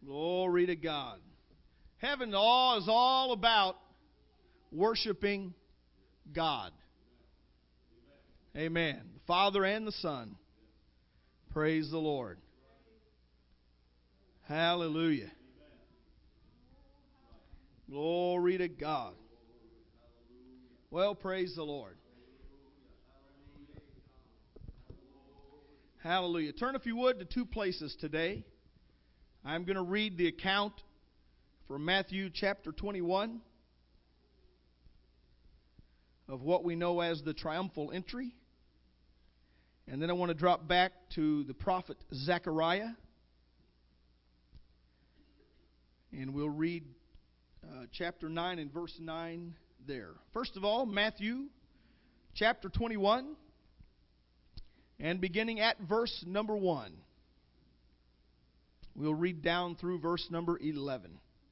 Glory to God. Heaven is all about worshiping God. Amen. The Father and the Son. Praise the Lord. Hallelujah. Glory to God. Well, praise the Lord. Hallelujah. Turn, if you would, to two places today. I'm going to read the account from Matthew chapter 21 of what we know as the triumphal entry. And then I want to drop back to the prophet Zechariah. And we'll read chapter 9 and verse 9 there. First of all, Matthew chapter 21 and beginning at verse number 1. We'll read down through verse number 11.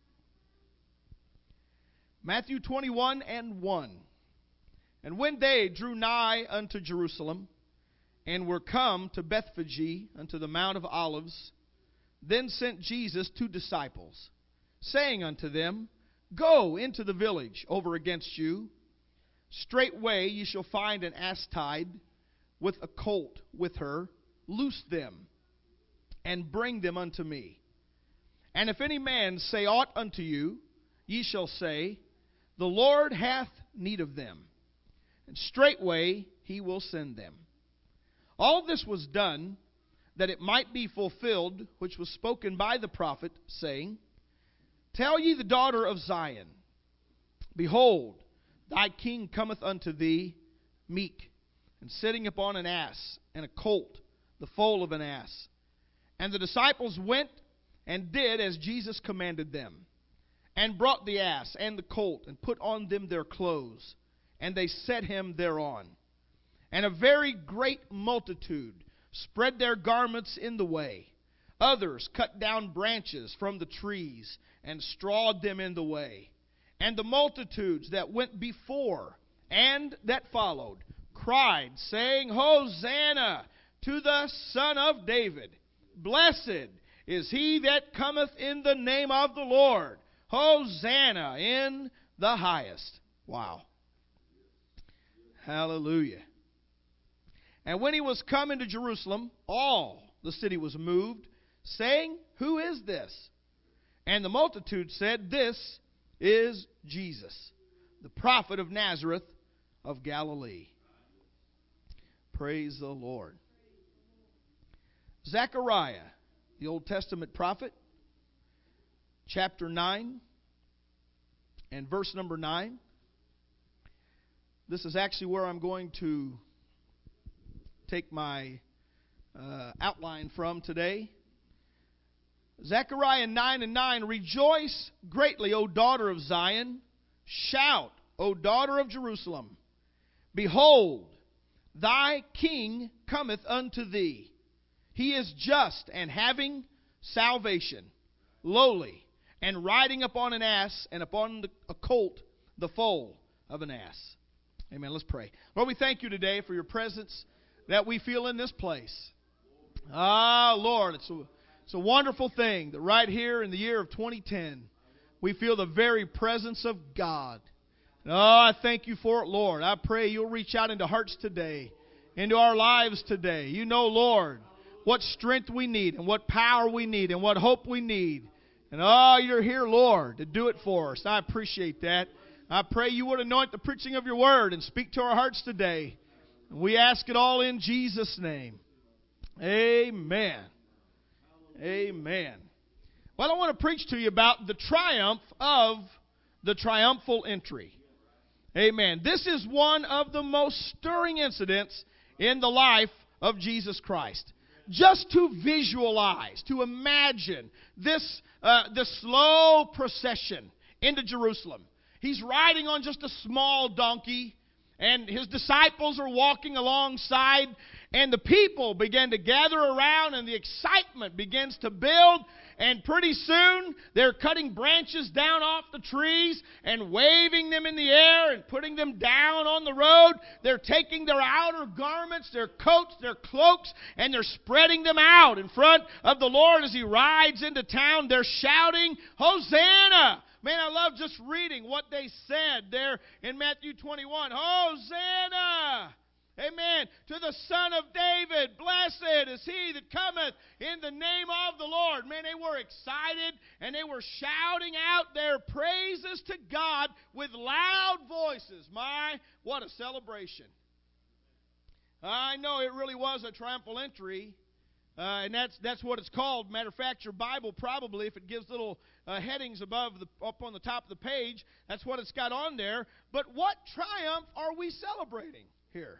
Matthew 21 and 1. And when they drew nigh unto Jerusalem, and were come to Bethphage unto the Mount of Olives, then sent Jesus 2 disciples, saying unto them, Go into the village over against you. Straightway ye shall find an ass tied, with a colt with her. Loose them, and bring them unto me. And if any man say aught unto you, ye shall say, The Lord hath need of them, and straightway he will send them. All this was done, that it might be fulfilled, which was spoken by the prophet, saying, Tell ye the daughter of Zion, Behold, thy king cometh unto thee, meek, and sitting upon an ass, and a colt, the foal of an ass. And the disciples went and did as Jesus commanded them, and brought the ass and the colt, and put on them their clothes, and they set him thereon. And a very great multitude spread their garments in the way. Others cut down branches from the trees, and strawed them in the way. And the multitudes that went before and that followed cried, saying, Hosanna to the Son of David. Blessed is he that cometh in the name of the Lord. Hosanna in the highest. Wow. Hallelujah. And when he was come into Jerusalem, all the city was moved, saying, Who is this? And the multitude said, This is Jesus, the prophet of Nazareth of Galilee. Praise the Lord. Zechariah, the Old Testament prophet, chapter 9 and verse number 9. This is actually where I'm going to take my outline from today. Zechariah 9 and 9. Rejoice greatly, O daughter of Zion. Shout, O daughter of Jerusalem. Behold, thy king cometh unto thee. He is just and having salvation, lowly, and riding upon an ass, and upon a colt, the foal of an ass. Amen. Let's pray. Lord, we thank you today for your presence that we feel in this place. Lord, it's a wonderful thing that right here in the year of 2010, we feel the very presence of God. I thank you for it, Lord. I pray you'll reach out into hearts today, into our lives today. You know, Lord, what strength we need, and what power we need, and what hope we need. And you're here, Lord, to do it for us. I appreciate that. I pray you would anoint the preaching of your word and speak to our hearts today. And we ask it all in Jesus' name. Amen. Amen. Well, I want to preach to you about the triumph of the triumphal entry. Amen. This is one of the most stirring incidents in the life of Jesus Christ. Just to visualize, to imagine this slow procession into Jerusalem. He's riding on just a small donkey, and his disciples are walking alongside, And the people began to gather around, and the excitement begins to build. And pretty soon, they're cutting branches down off the trees and waving them in the air and putting them down on the road. They're taking their outer garments, their coats, their cloaks, and they're spreading them out in front of the Lord as He rides into town. They're shouting, Hosanna! Man, I love just reading what they said there in Matthew 21. Hosanna! Amen. To the Son of David, blessed is He that cometh in the name of the Lord. Man, they were excited and they were shouting out their praises to God with loud voices. My, what a celebration. I know it really was a triumphal entry, and that's what it's called. Matter of fact, your Bible probably, if it gives little headings up on the top of the page, that's what it's got on there. But what triumph are we celebrating here?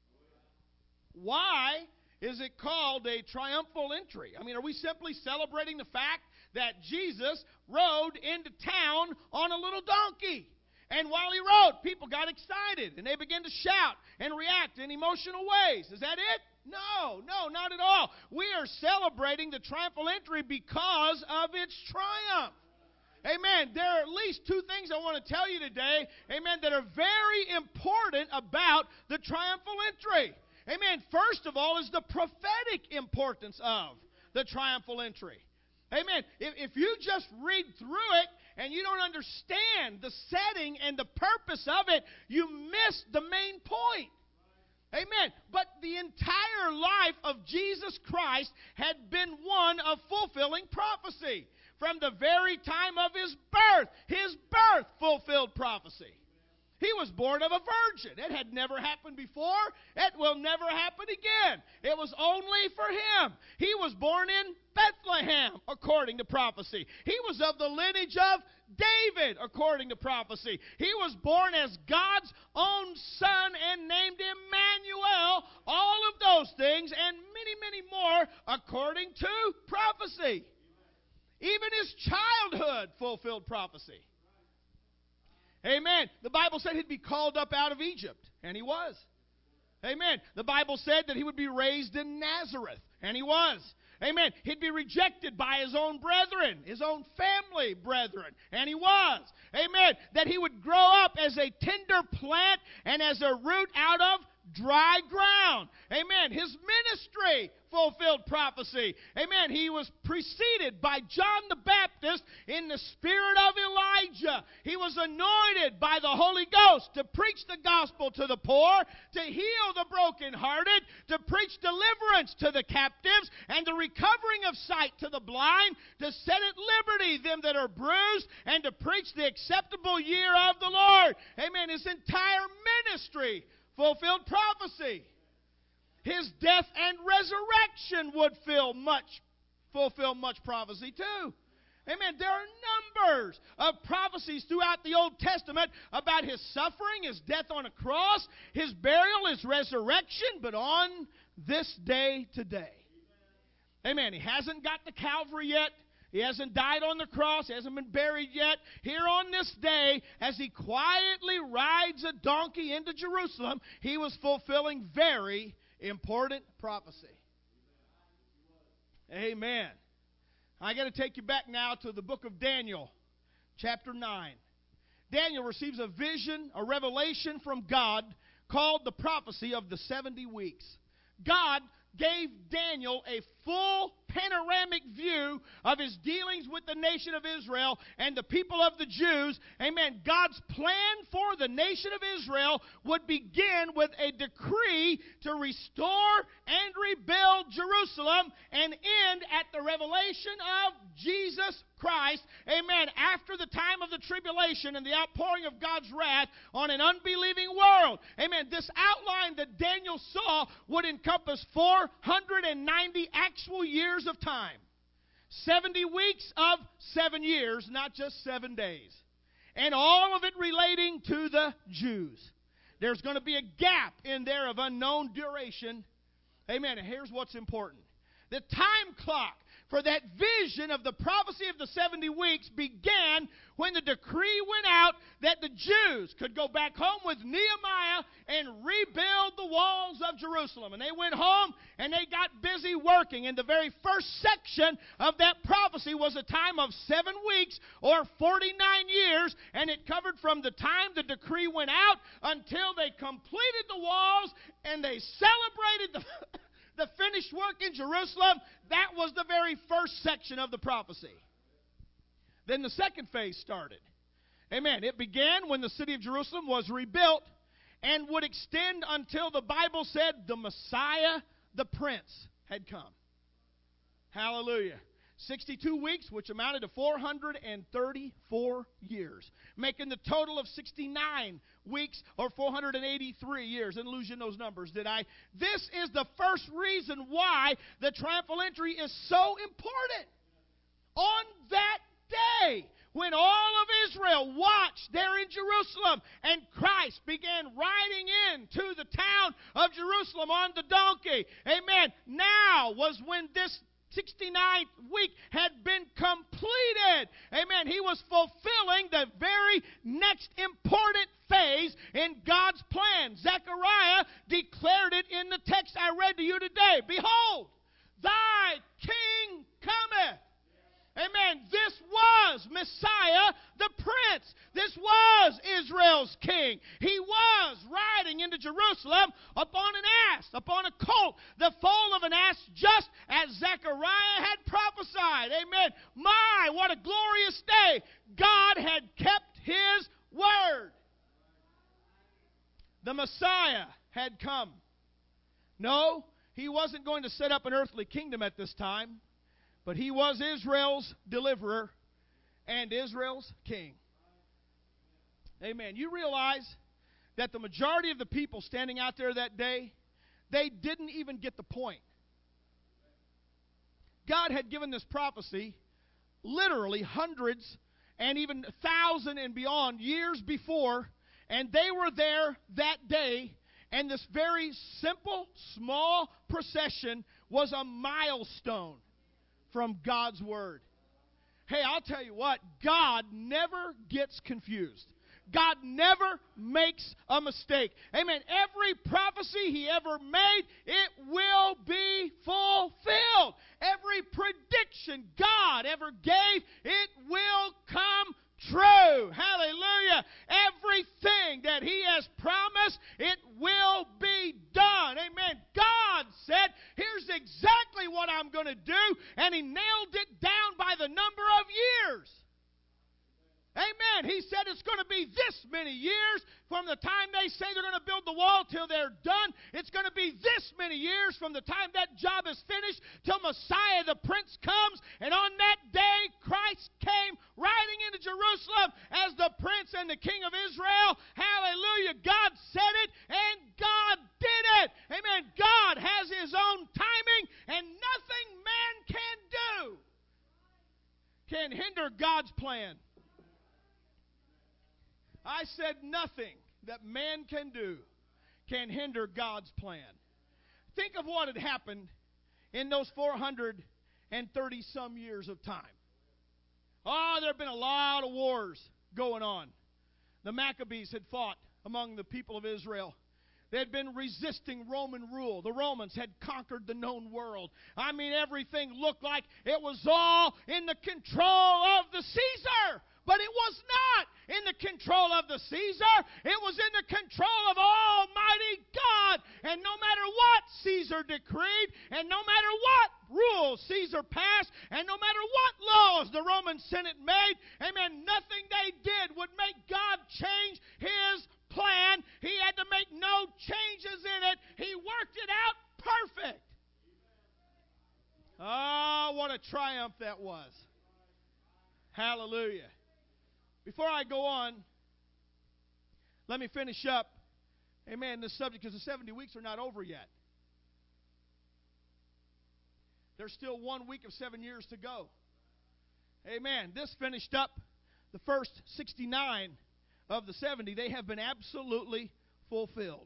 Why is it called a triumphal entry? I mean, are we simply celebrating the fact that Jesus rode into town on a little donkey? And while He rode, people got excited, and they began to shout and react in emotional ways. Is that it? No, not at all. We are celebrating the triumphal entry because of its triumph. Amen. There are at least two things I want to tell you today, amen, that are very important about the triumphal entry. Amen. First of all is the prophetic importance of the triumphal entry. Amen. If you just read through it and you don't understand the setting and the purpose of it, you miss the main point. Amen. But the entire life of Jesus Christ had been one of fulfilling prophecy. From the very time of His birth fulfilled prophecy. He was born of a virgin. It had never happened before. It will never happen again. It was only for Him. He was born in Bethlehem, according to prophecy. He was of the lineage of David, according to prophecy. He was born as God's own Son and named Emmanuel. All of those things and many, many more, according to prophecy. Even His childhood fulfilled prophecy. Amen. The Bible said He'd be called up out of Egypt, and He was. Amen. The Bible said that He would be raised in Nazareth, and He was. Amen. He'd be rejected by His own brethren, His own family brethren, and He was. Amen. That He would grow up as a tender plant and as a root out of dry ground. Amen. His ministry fulfilled prophecy. Amen. He was preceded by John the Baptist in the spirit of Elijah. He was anointed by the Holy Ghost to preach the gospel to the poor, to heal the brokenhearted, to preach deliverance to the captives, and the recovering of sight to the blind, to set at liberty them that are bruised, and to preach the acceptable year of the Lord. Amen. His entire ministry fulfilled prophecy. His death and resurrection would fulfill much prophecy too. Amen. There are numbers of prophecies throughout the Old Testament about His suffering, His death on a cross, His burial, His resurrection, but on this day today. Amen. He hasn't got to Calvary yet. He hasn't died on the cross. He hasn't been buried yet. Here on this day, as He quietly rides a donkey into Jerusalem, He was fulfilling very important prophecy. Amen. I got to take you back now to the book of Daniel, chapter 9. Daniel receives a vision, a revelation from God called the prophecy of the 70 weeks. God gave Daniel a full panoramic view of His dealings with the nation of Israel and the people of the Jews. Amen. God's plan for the nation of Israel would begin with a decree to restore and rebuild Jerusalem and end at the revelation of Jesus Christ. Amen. After the time of the tribulation and the outpouring of God's wrath on an unbelieving world. Amen. This outline that Daniel saw would encompass 490 actual years of time. 70 weeks of 7 years, not just 7 days. And all of it relating to the Jews. There's going to be a gap in there of unknown duration. Amen. And here's what's important. The time clock for that vision of the prophecy of the 70 weeks began when the decree went out that the Jews could go back home with Nehemiah and rebuild the walls of Jerusalem. And they went home and they got busy working. And the very first section of that prophecy was a time of 7 weeks or 49 years. And it covered from the time the decree went out until they completed the walls and they celebrated the finished work in Jerusalem. That was the very first section of the prophecy. Then the second phase started. Amen. It began when the city of Jerusalem was rebuilt and would extend until the Bible said the Messiah, the Prince, had come. Hallelujah. 62 weeks, which amounted to 434 years, making the total of 69 weeks or 483 years. Didn't lose you in those numbers, did I? This is the first reason why the triumphal entry is so important. On that day, when all of Israel watched there in Jerusalem and Christ began riding into the town of Jerusalem on the donkey, amen, now was when this 69th week had been completed. Amen. He was fulfilling the very next important phase in God's plan. Zechariah declared it in the text I read to you today. Behold, thy king cometh. Amen. This was Messiah, the Prince. This was Israel's king. He was riding into Jerusalem upon an ass, upon a colt, the foal of an ass, just as Zechariah had prophesied. Amen. My, what a glorious day. God had kept His word. The Messiah had come. No, He wasn't going to set up an earthly kingdom at this time. But He was Israel's deliverer and Israel's king. Amen. You realize that the majority of the people standing out there that day, they didn't even get the point. God had given this prophecy literally hundreds and even 1,000 and beyond years before, and they were there that day, and this very simple, small procession was a milestone from God's Word. Hey, I'll tell you what, God never gets confused. God never makes a mistake. Amen. Every prophecy He ever made, it will be fulfilled. Every prediction God ever gave, it will come true. Hallelujah. Everything that He has promised, it will be done. Amen. God said, here's exactly what I'm going to do, and He nailed it down by the number of years. Amen. He said it's going to be this many years from the time they say they're going to build the wall till they're done. It's going to be this many years from the time that job is finished till Messiah the Prince comes. And on that day, Christ came riding into Jerusalem as the Prince and the King of Israel. Hallelujah. God said it and God did it. Amen. God has His own timing, and nothing man can do can hinder God's plan. I said nothing that man can do can hinder God's plan. Think of what had happened in those 430-some years of time. Oh, there have been a lot of wars going on. The Maccabees had fought among the people of Israel. They had been resisting Roman rule. The Romans had conquered the known world. I mean, everything looked like it was all in the control of the Caesar. But it was not in the control of the Caesar. It was in the control of Almighty God. And no matter what Caesar decreed, and no matter what rules Caesar passed, and no matter what laws the Roman Senate made, amen, nothing they did would make God change His plan. He had to make no changes in it. He worked it out perfect. Oh, what a triumph that was. Hallelujah. Before I go on, let me finish up, amen, this subject, because the 70 weeks are not over yet. There's still 1 week of 7 years to go. Amen. This finished up the first 69 of the 70. They have been absolutely fulfilled.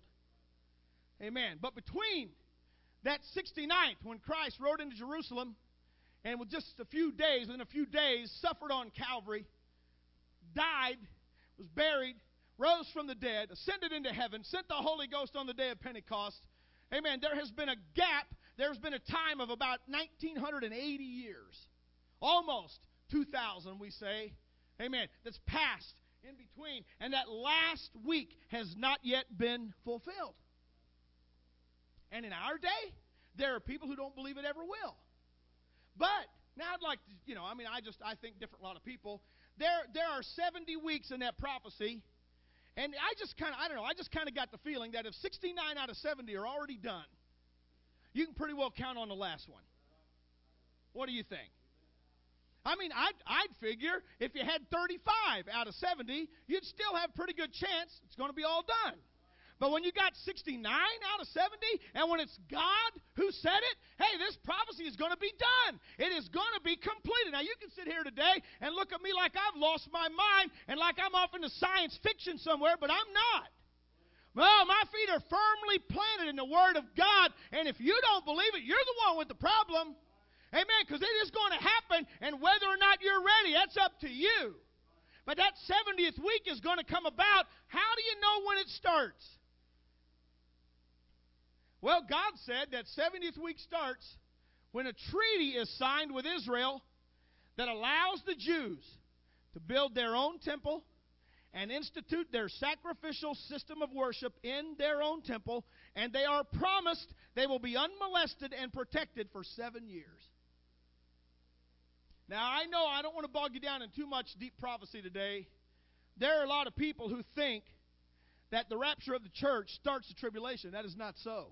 Amen. But between that 69th, when Christ rode into Jerusalem, and with just a few days, within a few days, suffered on Calvary, died, was buried, rose from the dead, ascended into heaven, sent the Holy Ghost on the day of Pentecost. Amen. There has been a gap. There's been a time of about 1,980 years. Almost 2,000, we say. Amen. That's passed in between. And that last week has not yet been fulfilled. And in our day, there are people who don't believe it ever will. But now I'd like to, I think different a lot of people. There are 70 weeks in that prophecy. And I just kind of got the feeling that if 69 out of 70 are already done, you can pretty well count on the last one. What do you think? I mean, I'd figure if you had 35 out of 70, you'd still have a pretty good chance it's going to be all done. But when you got 69 out of 70, and when it's God who said it, hey, this prophecy is going to be done. It is going to be completed. Now, you can sit here today and look at me like I've lost my mind and like I'm off into science fiction somewhere, but I'm not. Well, my feet are firmly planted in the Word of God, and if you don't believe it, you're the one with the problem. Amen, because it is going to happen, and whether or not you're ready, that's up to you. But that 70th week is going to come about. How do you know when it starts? Well, God said that 70th week starts when a treaty is signed with Israel that allows the Jews to build their own temple and institute their sacrificial system of worship in their own temple, and they are promised they will be unmolested and protected for 7 years. Now, I know I don't want to bog you down in too much deep prophecy today. There are a lot of people who think that the rapture of the church starts the tribulation. That is not so.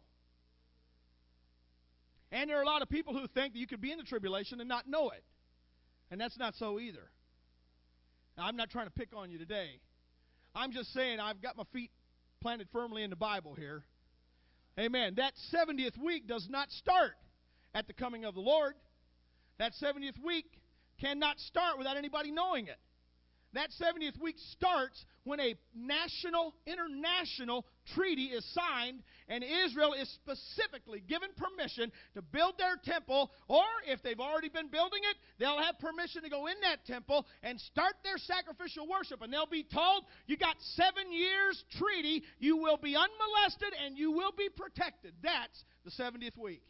And there are a lot of people who think that you could be in the tribulation and not know it. And that's not so either. Now, I'm not trying to pick on you today. I'm just saying I've got my feet planted firmly in the Bible here. Amen. That 70th week does not start at the coming of the Lord. That 70th week cannot start without anybody knowing it. That 70th week starts when a international treaty is signed, and Israel is specifically given permission to build their temple, or if they've already been building it, they'll have permission to go in that temple and start their sacrificial worship. And they'll be told, you got 7 years treaty, you will be unmolested, and you will be protected. That's the 70th week.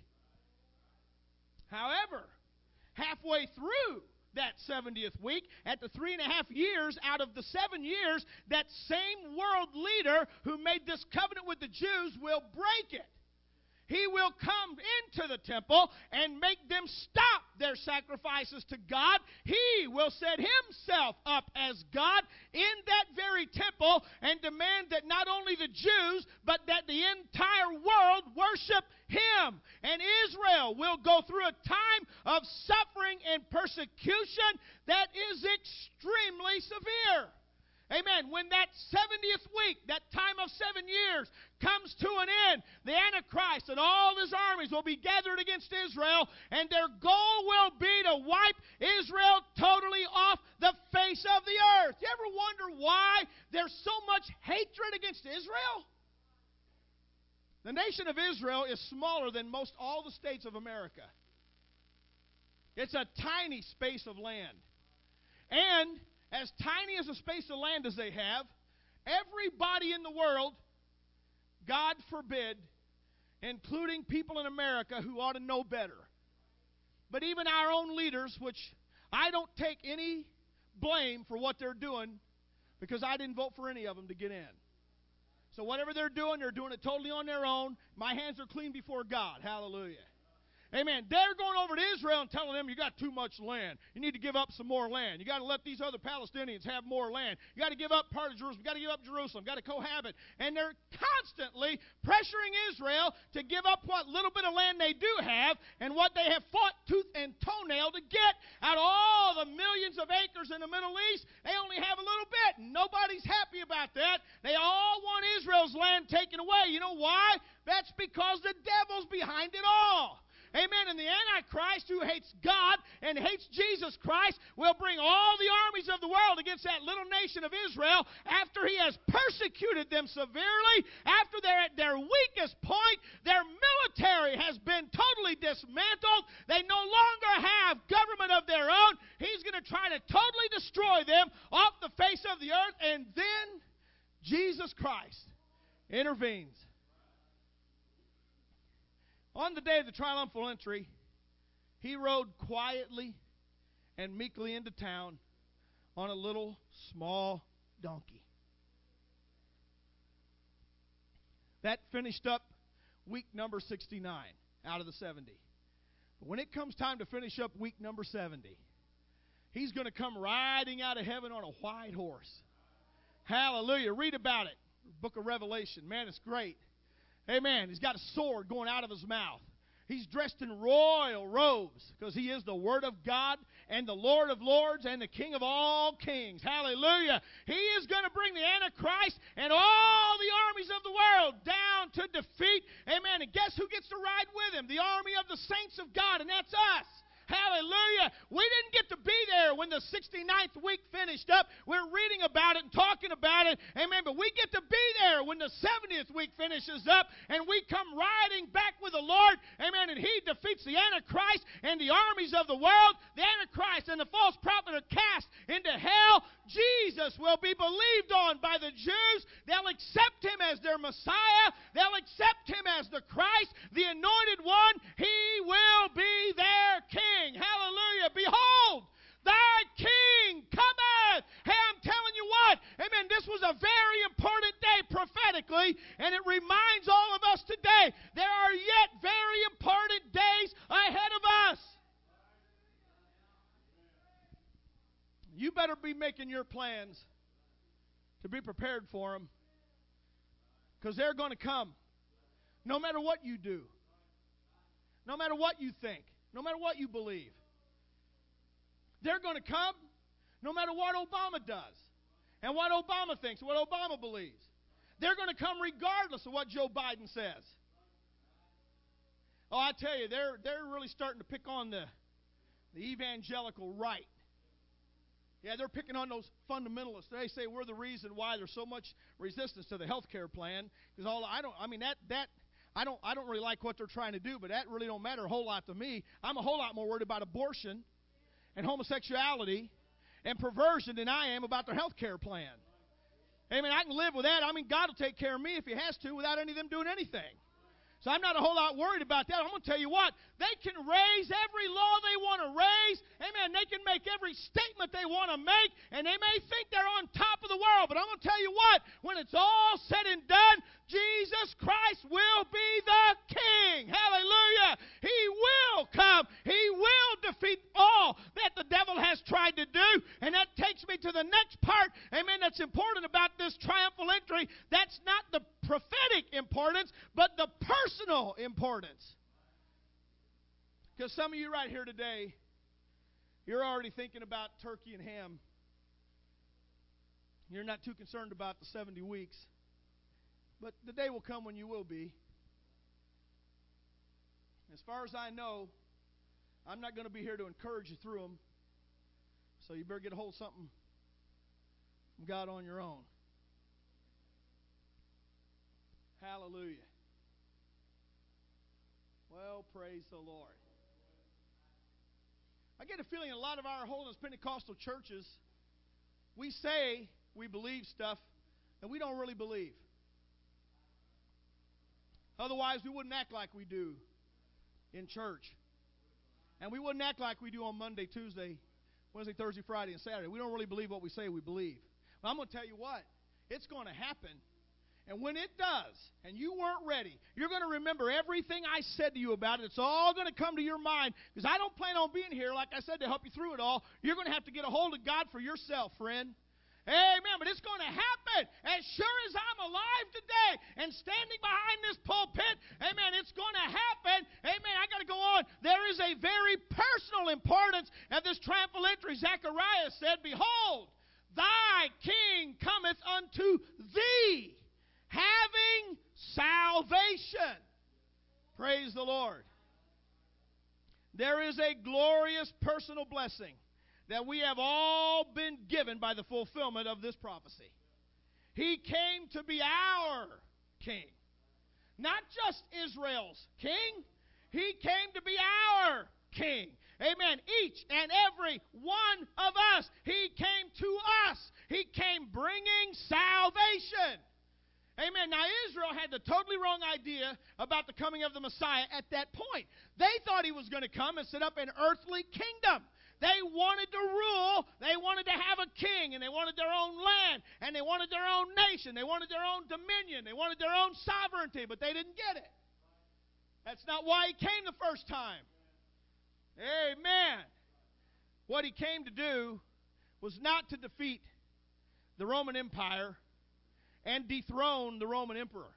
However, halfway through that 70th week, at the 3.5 years out of the 7 years, that same world leader who made this covenant with the Jews will break it. He will come into the temple and make them stop their sacrifices to God. He will set himself up as God in that very temple and demand that not only the Jews, but that the entire world worship him. And Israel will go through a time of suffering and persecution that is extremely severe. Amen. When that 70th week, that time of 7 years, comes to an end, the Antichrist and all his armies will be gathered against Israel, and their goal will be to wipe Israel totally off the face of the earth. You ever wonder why there's so much hatred against Israel? The nation of Israel is smaller than most all the states of America. It's a tiny space of land. And as tiny as a space of land as they have, everybody in the world, God forbid, including people in America who ought to know better, but even our own leaders, which I don't take any blame for what they're doing because I didn't vote for any of them to get in. So whatever they're doing it totally on their own. My hands are clean before God. Hallelujah. Amen. They're going over to Israel and telling them, you got too much land. You need to give up some more land. You got to let these other Palestinians have more land. You got to give up part of Jerusalem. You got to give up Jerusalem. Got to cohabit. And they're constantly pressuring Israel to give up what little bit of land they do have and what they have fought tooth and toenail to get out of all the millions of acres in the Middle East. They only have a little bit. And nobody's happy about that. They all want Israel's land taken away. You know why? That's because the devil's behind it all. Amen. And the Antichrist, who hates God and hates Jesus Christ, will bring all the armies of the world against that little nation of Israel after he has persecuted them severely, after they're at their weakest point. Their military has been totally dismantled. They no longer have try to totally destroy them off the face of the earth. And then Jesus Christ intervenes. On the day of the triumphal entry, he rode quietly and meekly into town on a little small donkey. That finished up week number 69 out of the 70. But when it comes time to finish up week number 70, he's going to come riding out of heaven on a white horse. Hallelujah. Read about it. Book of Revelation. Man, it's great. Amen. He's got a sword going out of his mouth. He's dressed in royal robes because he is the Word of God and the Lord of lords and the King of all kings. Hallelujah. He is going to bring the Antichrist and all the armies of the world down to defeat. Amen. And guess who gets to ride with him? The army of the saints of God, and that's us. Hallelujah. We didn't get to be there when the 69th week finished up. We're reading about it and talking about it. Amen. But we get to be there when the 70th week finishes up and we come riding back with the Lord. Amen. And he defeats the Antichrist and the armies of the world. The Antichrist and the false prophet are cast into hell. Jesus will be believed on by the Jews. They'll accept him as their Messiah. They'll accept him as the Christ, the anointed one. He will be their King. Hallelujah. Behold, thy King cometh. Hey, I'm telling you what. Amen. This was a very important day prophetically, and it reminds all of us today there are yet very important days ahead of us. You better be making your plans to be prepared for them, because they're going to come no matter what you do, no matter what you think, no matter what you believe. They're going to come no matter what Obama does and what Obama thinks, what Obama believes. They're going to come regardless of what Joe Biden says. Oh, I tell you, they're really starting to pick on the evangelical right. Yeah, they're picking on those fundamentalists. They say we're the reason why there's so much resistance to the health care plan. Because I don't really like what they're trying to do, but that really don't matter a whole lot to me. I'm a whole lot more worried about abortion and homosexuality and perversion than I am about their health care plan. Amen. I can live with that. I mean, God will take care of me if he has to without any of them doing anything. So I'm not a whole lot worried about that. I'm going to tell you what. They can raise every law they want to raise. Amen. They can make every statement they want to make. And they may think they're on top of the world. But I'm going to tell you what. When it's all said and done, Jesus Christ will be the King. Hallelujah. He will come. He will defeat all that the devil has tried to do. And that takes me to the next part. Amen. That's important about this triumphal entry. That's not the prophetic importance, but the personal importance. Because some of you right here today, you're already thinking about turkey and ham. You're not too concerned about the 70 weeks. But the day will come when you will be. As far as I know, I'm not going to be here to encourage you through them. So you better get a hold of something from God on your own. Hallelujah. Well, praise the Lord. I get a feeling a lot of our Holiness Pentecostal churches, we say we believe stuff that we don't really believe. Otherwise, we wouldn't act like we do in church. And we wouldn't act like we do on Monday, Tuesday, Wednesday, Thursday, Friday, and Saturday. We don't really believe what we say we believe. But I'm going to tell you what. It's going to happen. And when it does, and you weren't ready, you're going to remember everything I said to you about it. It's all going to come to your mind. Because I don't plan on being here, like I said, to help you through it all. You're going to have to get a hold of God for yourself, friend. Amen. But it's going to happen. As sure as I'm alive today and standing behind this pulpit, amen, it's going to happen. Amen. I got to go on. There is a very personal importance of this triumphal entry. Zechariah said, "Behold, thy King cometh unto thee, having salvation." Praise the Lord. There is a glorious personal blessing that we have all been given by the fulfillment of this prophecy. He came to be our King. Not just Israel's King. He came to be our King. Amen. Each and every one of coming of the Messiah at that point. They thought he was going to come and set up an earthly kingdom. They wanted to rule. They wanted to have a king, and they wanted their own land, and they wanted their own nation. They wanted their own dominion. They wanted their own sovereignty, but they didn't get it. That's not why he came the first time. Amen. What he came to do was not to defeat the Roman Empire and dethrone the Roman emperor.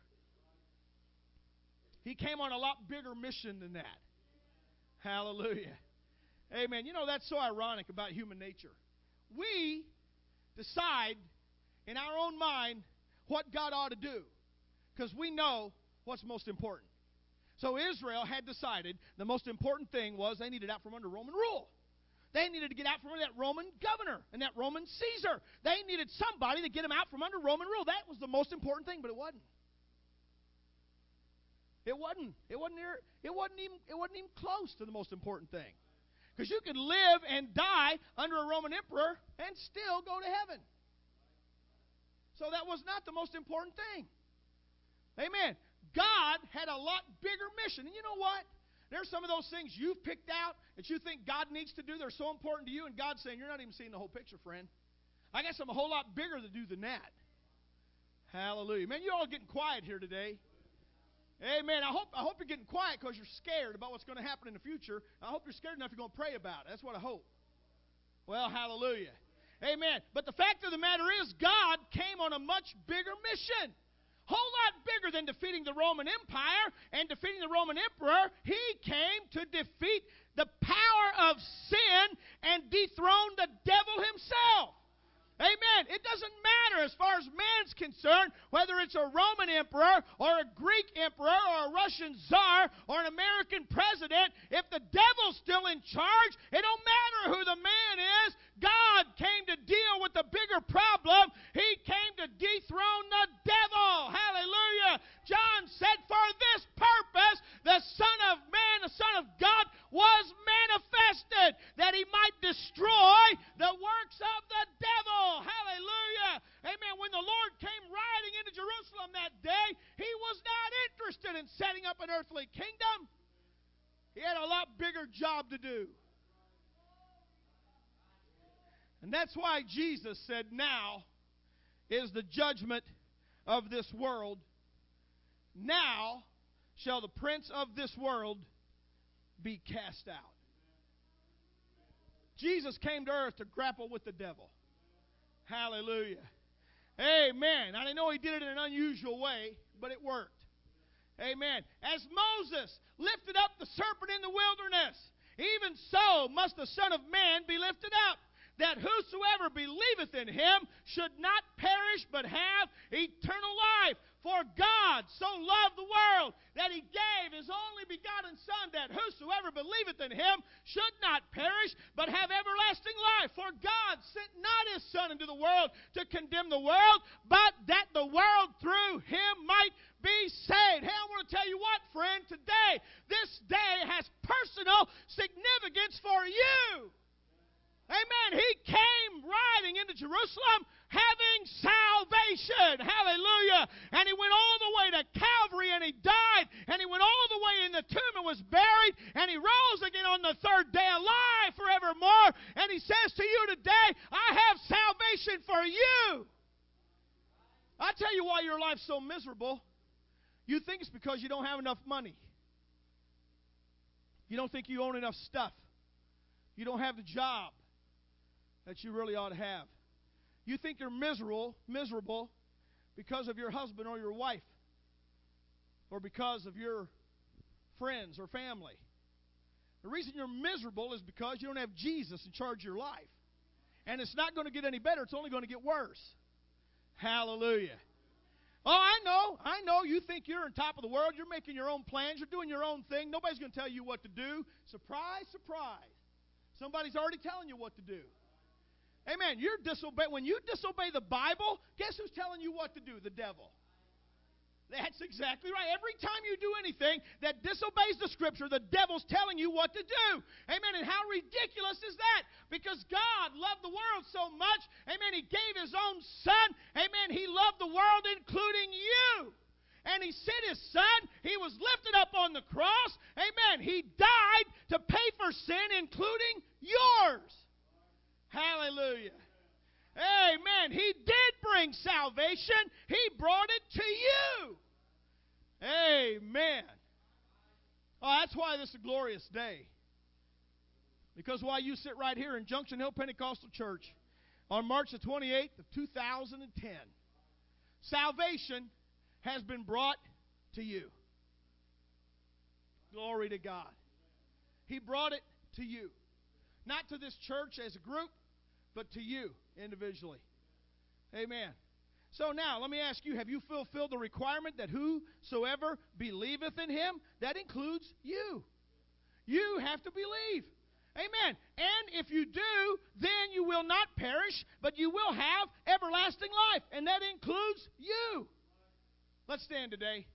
He came on a lot bigger mission than that. Hallelujah. Amen. You know, that's so ironic about human nature. We decide in our own mind what God ought to do because we know what's most important. So Israel had decided the most important thing was they needed out from under Roman rule. They needed to get out from under that Roman governor and that Roman Caesar. They needed somebody to get them out from under Roman rule. That was the most important thing, but it wasn't. It wasn't even close to the most important thing. Because you could live and die under a Roman emperor and still go to heaven. So that was not the most important thing. Amen. God had a lot bigger mission. And you know what? There's some of those things you've picked out that you think God needs to do. They're so important to you. And God's saying, you're not even seeing the whole picture, friend. I got something a whole lot bigger to do than that. Hallelujah. Man, you're all getting quiet here today. Amen. I hope you're getting quiet because you're scared about what's going to happen in the future. I hope you're scared enough you're going to pray about it. That's what I hope. Well, hallelujah. Amen. But the fact of the matter is, God came on a much bigger mission. Whole lot bigger than defeating the Roman Empire and defeating the Roman emperor. He came to defeat the power of sin and dethrone the devil himself. Amen. It doesn't matter as far as man's concerned whether it's a Roman emperor or a Greek emperor or a Russian czar or an American president. If the devil's still in charge, it don't matter who the man is. God came to deal with the bigger problem. He came to dethrone the devil. Hallelujah. John said, for this purpose the Son of Man, the Son of God, was manifested, that he might destroy the works of the devil. Hallelujah. Amen. When the Lord came riding into Jerusalem that day, he was not interested in setting up an earthly kingdom. He had a lot bigger job to do. And that's why Jesus said, now is the judgment of this world. Now shall the prince of this world be cast out. Jesus came to earth to grapple with the devil. Hallelujah. Amen. I know he did it in an unusual way, but it worked. Amen. As Moses lifted up the serpent in the wilderness, even so must the Son of Man be lifted up, that whosoever believeth in him should not perish but have eternal life. For God so loved the world that he gave his only begotten Son, that whosoever believeth in him should not perish but have everlasting life. For God sent not his Son into the world to condemn the world, but that the world through him might be saved. Hey, I want to tell you what, friend, today, this day has personal significance for you. Amen. He came riding into Jerusalem having salvation. Hallelujah. And he went all the way to Calvary and he died. And he went all the way in the tomb and was buried. And he rose again on the third day alive forevermore. And he says to you today, I have salvation for you. I tell you why your life's so miserable. You think it's because you don't have enough money. You don't think you own enough stuff. You don't have the job that you really ought to have. You think you're miserable because of your husband or your wife or because of your friends or family. The reason you're miserable is because you don't have Jesus in charge of your life. And it's not going to get any better. It's only going to get worse. Hallelujah. Oh, I know. You think you're on top of the world. You're making your own plans. You're doing your own thing. Nobody's going to tell you what to do. Surprise, surprise. Somebody's already telling you what to do. Amen. When you disobey the Bible, guess who's telling you what to do? The devil. That's exactly right. Every time you do anything that disobeys the Scripture, the devil's telling you what to do. Amen. And how ridiculous is that? Because God loved the world so much. Amen. He gave his own Son. Amen. He loved the world, including you. and He sent His Son. He was lifted up on the cross. Amen. He died to pay for sin, including yours. Hallelujah. Amen. He did bring salvation. He brought it to you. Amen. Oh, that's why this is a glorious day. Because while you sit right here in Junction Hill Pentecostal Church on March the 28th of 2010, salvation has been brought to you. Glory to God. He brought it to you. Not to this church as a group, but to you individually. Amen. So now, let me ask you, have you fulfilled the requirement that whosoever believeth in Him, that includes you. You have to believe. Amen. And if you do, then you will not perish, but you will have everlasting life. And that includes you. Let's stand today.